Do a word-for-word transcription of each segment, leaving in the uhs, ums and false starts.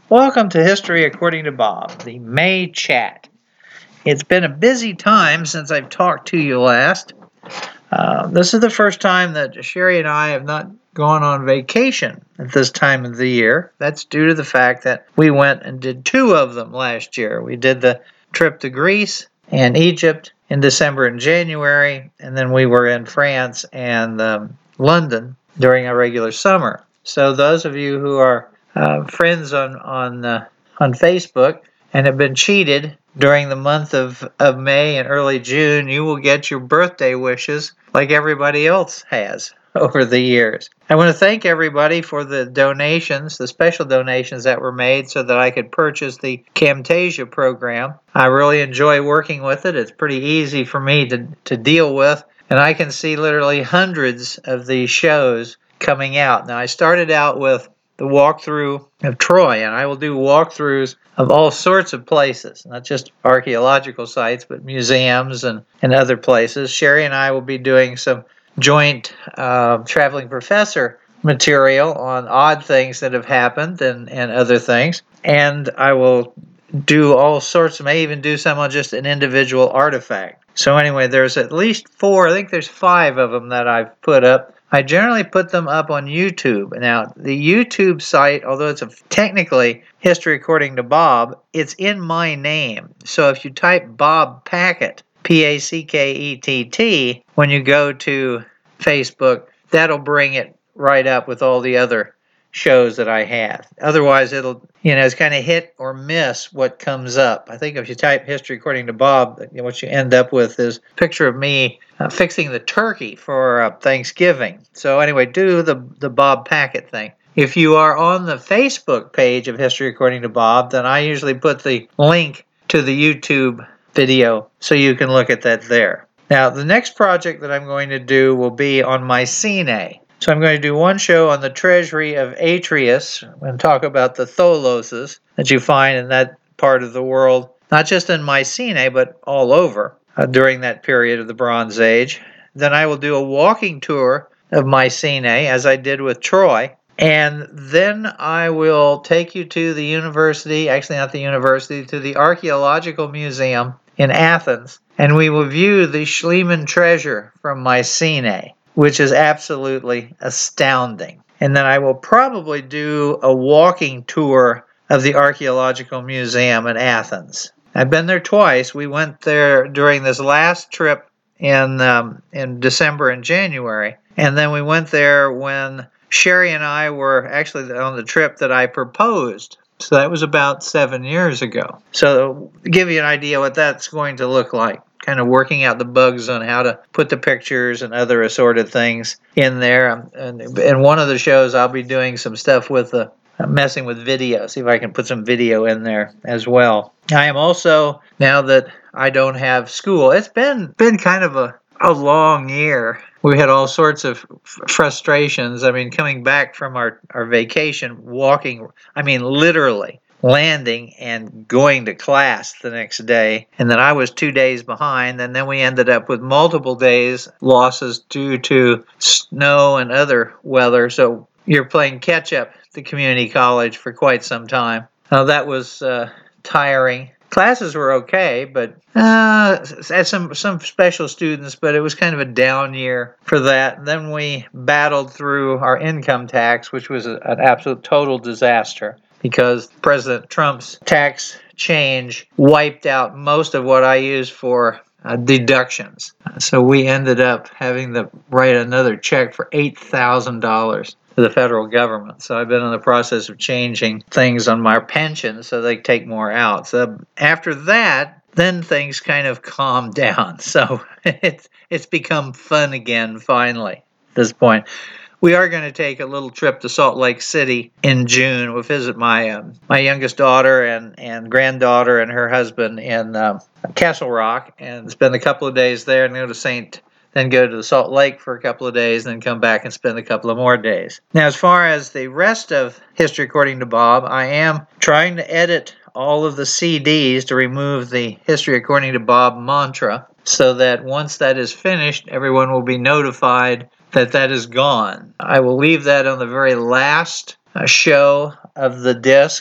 Welcome to History According to Bob, the May Chat. It's been a busy time since I've talked to you last. Uh, this is the first time that Sherry and I have not gone on vacation at this time of the year. That's due to the fact that we went and did two of them last year. We did the trip to Greece and Egypt in December and January, and then we were in France and um, London during our regular summer. So those of you who are Uh, friends on on uh, on Facebook and have been cheated during the month of, of May and early June, you will get your birthday wishes like everybody else has over the years. I want to thank everybody for the donations, the special donations that were made so that I could purchase the Camtasia program. I really enjoy working with it. It's pretty easy for me to, to deal with, and I can see literally hundreds of these shows coming out. Now, I started out with the walkthrough of Troy, and I will do walkthroughs of all sorts of places, not just archaeological sites, but museums and, and other places. Sherry and I will be doing some joint uh, traveling professor material on odd things that have happened and, and other things. And I will do all sorts, may even do some on just an individual artifact. So anyway, there's at least four, I think there's five of them that I've put up. I generally put them up on YouTube. Now, the YouTube site, although it's a, technically History According to Bob, it's in my name. So if you type Bob Packett, P A C K E T T, when you go to Facebook, that'll bring it right up with all the other shows that I have. Otherwise, it'll, you know, it's kind of hit or miss what comes up. I think if you type History According to Bob, what you end up with is a picture of me uh, fixing the turkey for uh, Thanksgiving. So anyway, do the, the Bob Packett thing. If you are on the Facebook page of History According to Bob, then I usually put the link to the YouTube video so you can look at that there. Now, the next project that I'm going to do will be on Mycenae. So I'm going to do one show on the treasury of Atreus and talk about the tholoses that you find in that part of the world, not just in Mycenae, but all over uh, during that period of the Bronze Age. Then I will do a walking tour of Mycenae, as I did with Troy. And then I will take you to the university, actually not the university, to the Archaeological Museum in Athens. And we will view the Schliemann treasure from Mycenae, which is absolutely astounding. And then I will probably do a walking tour of the Archaeological Museum in Athens. I've been there twice. We went there during this last trip in um, in December and January. And then we went there when Sherry and I were actually on the trip that I proposed. So that was about seven years ago. So to give you an idea what that's going to look like. Kind of working out the bugs on how to put the pictures and other assorted things in there. And in one of the shows, I'll be doing some stuff with the uh, messing with video, see if I can put some video in there as well. I am also, now that I don't have school, it's been been kind of a, a long year. We had all sorts of f- frustrations. I mean, coming back from our, our vacation, walking, I mean, literally landing and going to class the next day, and then I was two days behind, and then we ended up with multiple days losses due to snow and other weather, so you're playing catch-up at the community college for quite some time. Now, that was uh, tiring. Classes were okay, but uh, had some, some special students, but it was kind of a down year for that. And then we battled through our income tax, which was a, an absolute total disaster, because President Trump's tax change wiped out most of what I used for uh, deductions. So we ended up having to write another check for eight thousand dollars to the federal government. So I've been in the process of changing things on my pension so they take more out. So after that, then things kind of calmed down. So it's, it's become fun again, finally, at this point. We are going to take a little trip to Salt Lake City in June. We'll visit my um, my youngest daughter and, and granddaughter and her husband in uh, Castle Rock and spend a couple of days there and go to Saint then go to the Salt Lake for a couple of days, and then come back and spend a couple of more days. Now, as far as the rest of History According to Bob, I am trying to edit all of the C Ds to remove the History According to Bob mantra, so that once that is finished, everyone will be notified that that is gone. I will leave that on the very last uh, show of the disc,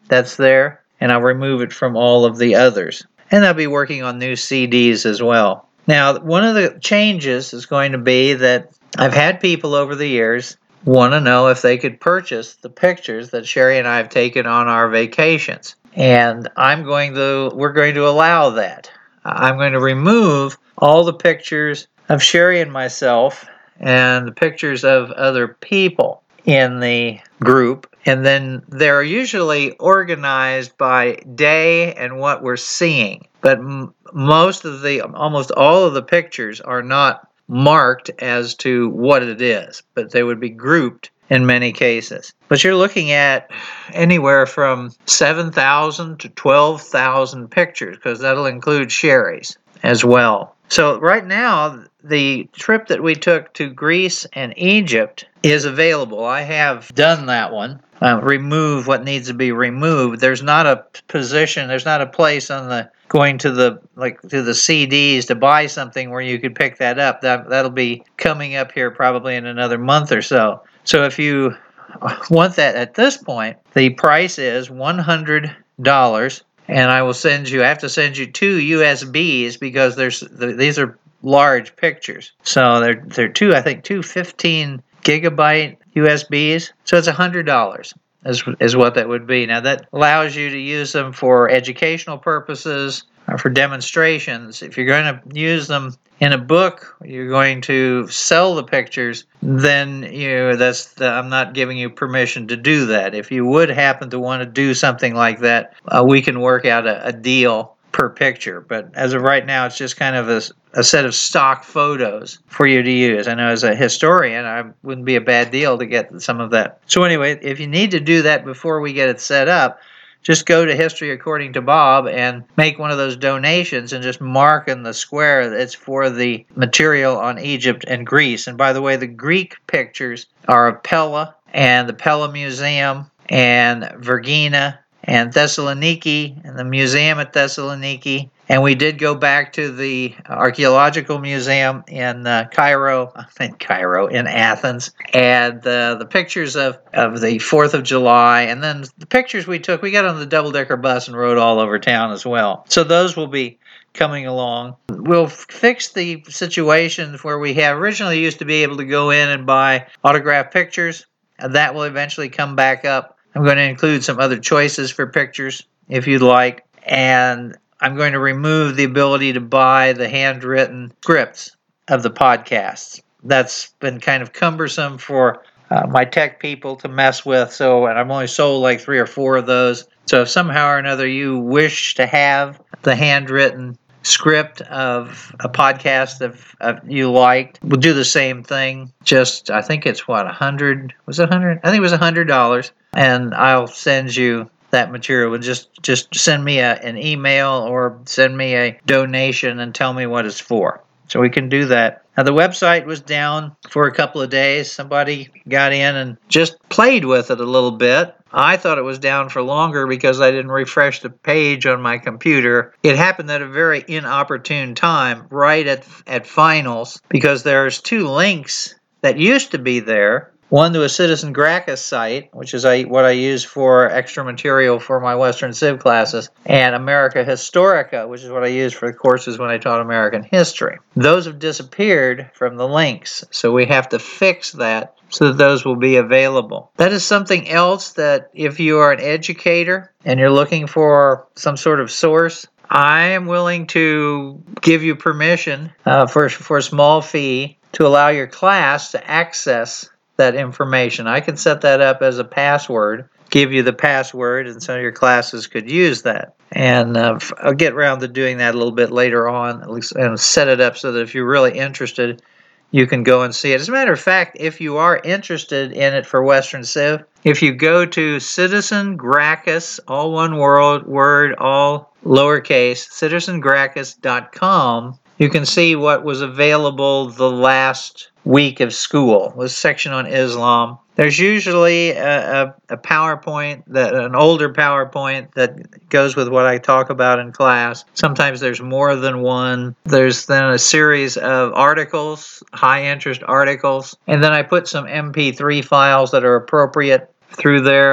that's there, and I'll remove it from all of the others. And I'll be working on new C Ds as well. Now, one of the changes is going to be that I've had people over the years want to know if they could purchase the pictures that Sherry and I have taken on our vacations. And I'm going to, we're going to allow that. I'm going to remove all the pictures of Sherry and myself and the pictures of other people in the group. And then they're usually organized by day and what we're seeing. But m- most of the, almost all of the pictures are not marked as to what it is, but they would be grouped in many cases. But you're looking at anywhere from seven thousand to twelve thousand pictures, because that'll include Sherry's as well. So right now, the trip that we took to Greece and Egypt is available. I have done that one. Uh, remove what needs to be removed. There's not a position, there's not a place on the going to the like to the C Ds to buy something where you could pick that up. That that'll be coming up here probably in another month or so. So if you want that at this point, the price is one hundred dollars, and I will send you. I have to send you two U S Bs because there's these are large pictures. So they're they're two I think two fifteen gigabyte U S Bs. So it's one hundred dollars. Is, is what that would be. Now, that allows you to use them for educational purposes or for demonstrations. If you're going to use them in a book, you're going to sell the pictures, then you that's the, I'm not giving you permission to do that. If you would happen to want to do something like that, uh, we can work out a, a deal per picture. But as of right now, it's just kind of a, a set of stock photos for you to use. I know as a historian, I wouldn't be a bad deal to get some of that. So anyway, if you need to do that before we get it set up, just go to History According to Bob and make one of those donations and just mark in the square that it's for the material on Egypt and Greece. And by the way, the Greek pictures are of Pella and the Pella Museum and Vergina and Thessaloniki, and the museum at Thessaloniki. And we did go back to the archaeological museum in uh, Cairo, in Cairo, in Athens. And uh, the pictures of, of the fourth of July, and then the pictures we took, we got on the double-decker bus and rode all over town as well. So those will be coming along. We'll fix the situations where we have originally used to be able to go in and buy autographed pictures. And that will eventually come back up. I'm going to include some other choices for pictures, if you'd like, and I'm going to remove the ability to buy the handwritten scripts of the podcasts. That's been kind of cumbersome for uh, my tech people to mess with, so and I've only sold like three or four of those. So if somehow or another you wish to have the handwritten script of a podcast that uh, you liked, we'll do the same thing. Just, I think it's what, a hundred, was it a hundred? I think it was a hundred dollars. And I'll send you that material. Just just send me a, an email or send me a donation and tell me what it's for. So we can do that. Now, the website was down for a couple of days. Somebody got in and just played with it a little bit. I thought it was down for longer because I didn't refresh the page on my computer. It happened at a very inopportune time, right at, at finals, because there's two links that used to be there. One to a Citizen Gracchus site, which is what I use for extra material for my Western Civ classes, and America Historica, which is what I use for the courses when I taught American history. Those have disappeared from the links, so we have to fix that so that those will be available. That is something else that if you are an educator and you're looking for some sort of source, I am willing to give you permission uh, for, for a small fee to allow your class to access that information. I can set that up as a password, give you the password, and so your classes could use that. And uh, I'll get around to doing that a little bit later on, at least, and set it up so that if you're really interested, you can go and see it. As a matter of fact, if you are interested in it for Western Civ, if you go to Citizen Gracchus, all one word, word all lowercase, citizen gracchus dot com, you can see what was available the last week of school. Was a section on Islam. There's usually a, a, a PowerPoint, that an older PowerPoint that goes with what I talk about in class. Sometimes there's more than one. There's then a series of articles, high-interest articles, and then I put some M P three files that are appropriate through there.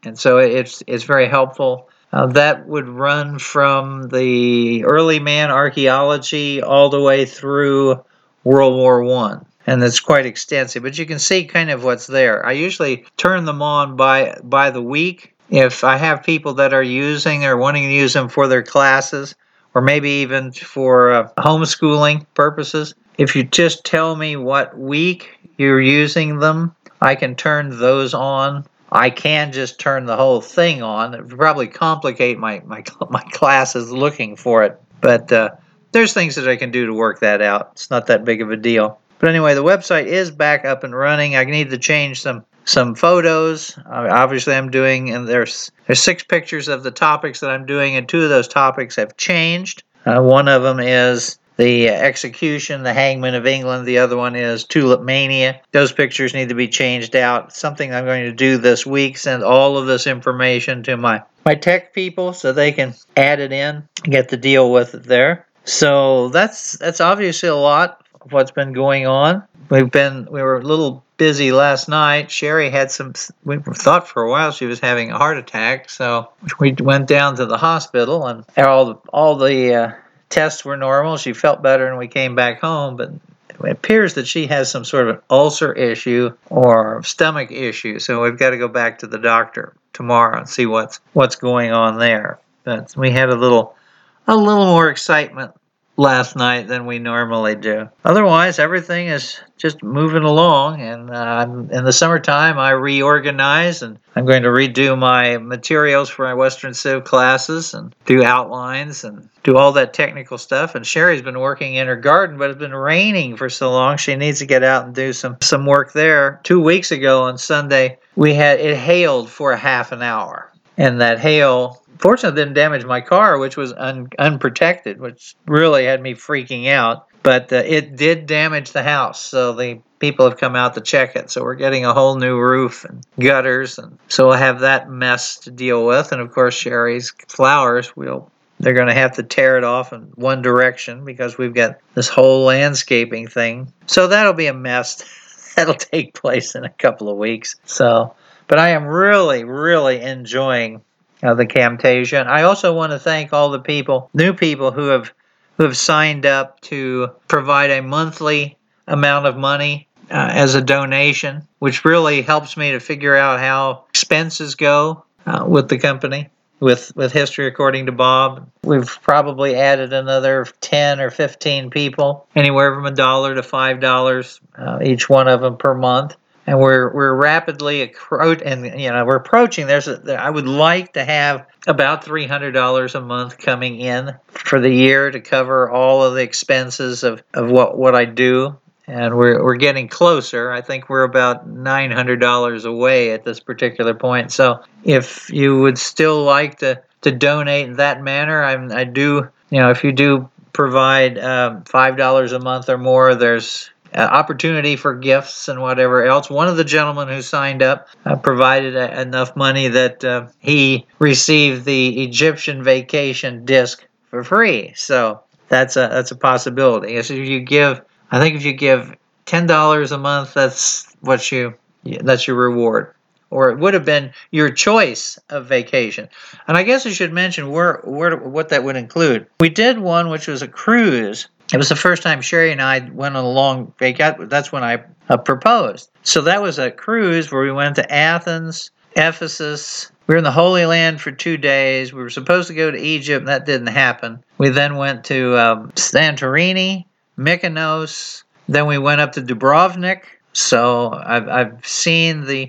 and so it's it's very helpful. Uh, that would run from the early man archaeology all the way through World War One, and it's quite extensive. But you can see kind of what's there. I usually turn them on by by the week if I have people that are using or wanting to use them for their classes, or maybe even for uh, homeschooling purposes. If you just tell me what week you're using them, I can turn those on. I can just turn the whole thing on. It would probably complicate my, my, my classes looking for it. But uh, there's things that I can do to work that out. It's not that big of a deal. But anyway, the website is back up and running. I need to change some some photos. Uh, obviously, I'm doing, and there's, there's six pictures of the topics that I'm doing, and two of those topics have changed. Uh, one of them is the execution, the hangman of England. The other one is Tulip Mania. Those pictures need to be changed out. Something I'm going to do this week, send all of this information to my, my tech people so they can add it in, get to deal with it there. So that's that's obviously a lot of what's been going on. We've been, we were a little busy last night. Sherry had some, we thought for a while she was having a heart attack, so we went down to the hospital, and all the, all the uh, tests were normal. She felt better and we came back home, but it appears that she has some sort of ulcer issue or stomach issue, so we've got to go back to the doctor tomorrow and see what's what's going on there. But we had a little a little more excitement last night than we normally do. Otherwise, everything is just moving along, and uh, in the summertime I reorganize, and I'm going to redo my materials for my Western Civ classes and do outlines and do all that technical stuff. And Sherry's been working in her garden, but it's been raining for so long she needs to get out and do some some work there. Two weeks ago on Sunday, we had it hailed for a half an hour, and that hail fortunately didn't damage my car, which was un- unprotected, which really had me freaking out. But uh, it did damage the house, so the people have come out to check it. So we're getting a whole new roof and gutters, and so we'll have that mess to deal with. And of course, Sherry's flowers, we'll they're going to have to tear it off in one direction because we've got this whole landscaping thing. So that'll be a mess. That'll take place in a couple of weeks. So, but I am really, really enjoying Uh, the Camtasia. And I also want to thank all the people, new people who have who have signed up to provide a monthly amount of money uh, as a donation, which really helps me to figure out how expenses go uh, with the company, with, with History According to Bob. We've probably added another ten or fifteen people, anywhere from a dollar to five dollars, uh, each one of them per month. And we're we're rapidly approaching, and you know we're approaching. There's a, I would like to have about three hundred dollars a month coming in for the year to cover all of the expenses of, of what, what I do, and we're we're getting closer. I think we're about nine hundred dollars away at this particular point. So if you would still like to, to donate in that manner, I'm, I do. You know, if you do provide um, five dollars a month or more, there's Uh, opportunity for gifts and whatever else. One of the gentlemen who signed up uh, provided a, enough money that uh, he received the Egyptian vacation disc for free. So that's a that's a possibility. So if you give, I think if you give ten dollars a month, that's what you that's your reward. Or it would have been your choice of vacation. And I guess I should mention where, where what that would include. We did one which was a cruise. It was the first time Sherry and I went on a long vacation. That's when I uh, proposed. So that was a cruise where we went to Athens, Ephesus. We were in the Holy Land for two days. We were supposed to go to Egypt, and that didn't happen. We then went to um, Santorini, Mykonos. Then we went up to Dubrovnik. So I've, I've seen the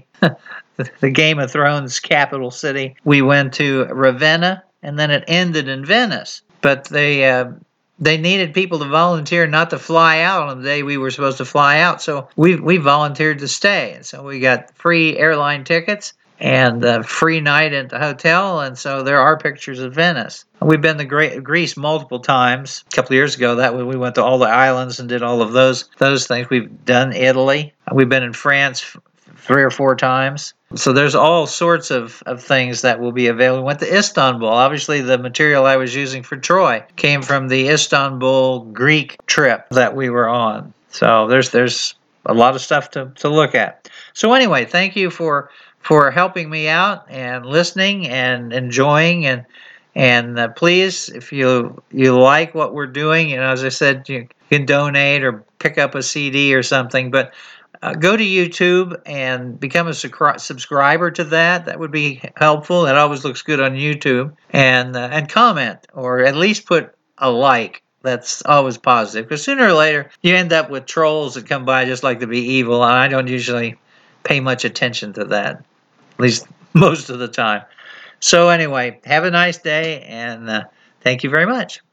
the Game of Thrones capital city. We went to Ravenna, and then it ended in Venice. But they uh, they needed people to volunteer not to fly out on the day we were supposed to fly out. So we we volunteered to stay. And so we got free airline tickets and a free night at the hotel. And so there are pictures of Venice. We've been to Gre- Greece multiple times. A couple of years ago, that we went to all the islands and did all of those those things. We've done Italy. We've been in France three or four times. So there's all sorts of, of things that will be available. We went to Istanbul. Obviously, the material I was using for Troy came from the Istanbul Greek trip that we were on. So there's there's a lot of stuff to, to look at. So anyway, thank you for for helping me out and listening and enjoying. And and uh, please, if you you like what we're doing, you know, as I said, you can donate or pick up a C D or something. But uh, go to YouTube and become a subscri- subscriber to that. That would be helpful. That always looks good on YouTube. And uh, and comment, or at least put a like. That's always positive, because sooner or later you end up with trolls that come by just like to be evil, and I don't usually pay much attention to that, at least most of the time. So anyway, have a nice day, and uh, thank you very much.